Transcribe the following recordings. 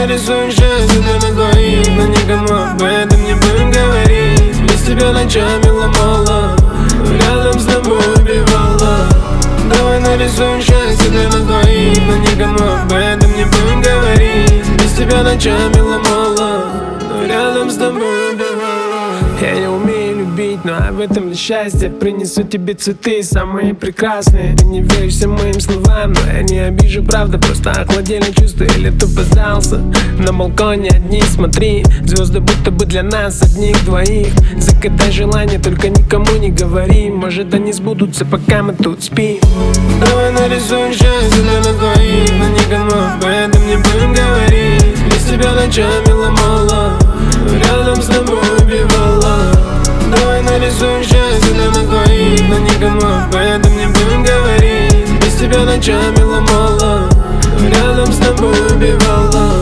нарисуем счастье для нас двоих, но никому об этом не будем говорить. Без тебя ночами ломала, рядом с тобой убивала. Давай нарисуем счастье для нас двоих, но никому об этом не будем говорить. Без тебя ночами ломала, но рядом с тобой убивала. Я не умею любить, но об этом лишь счастье. Принесу тебе цветы, самые прекрасные. Ты не веришь всем моим словам, но я не обижу, правда. Просто охладели чувства или тупо сдался. На балконе одни, смотри, звезды будто бы для нас одних двоих. Загадай желание, только никому не говори. Может они сбудутся, пока мы тут спим. Давай нарисуем счастье для нас двоих, но никому об этом не будем говорить. Без тебя ночами ломала, рядом с тобой убивала. Давай нарисуем счастье для нас двоих, но никому об этом не будем говорить. Без тебя ночами ломала, рядом с тобой убивала.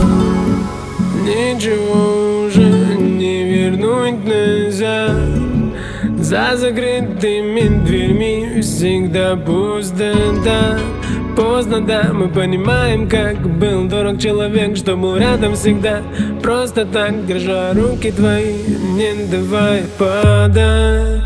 Ничего уже не вернуть назад. За закрытыми дверьми всегда пустота. Поздно, да, мы понимаем, как был дорог человек, что был рядом всегда. Просто так, держа руки твои, не давай падать.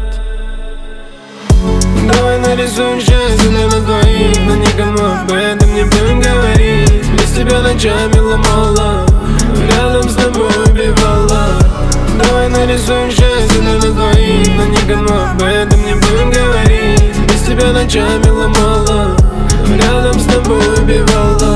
Давай нарисуем счастье для нас двоих, но никому об этом не будем говорить. Без тебя ночами ломала, рядом с тобой убивала. Давай нарисуем счастье для нас двоих, но никому об этом не будем говорить. Без тебя ночами ломала, рядом с тобой убивала.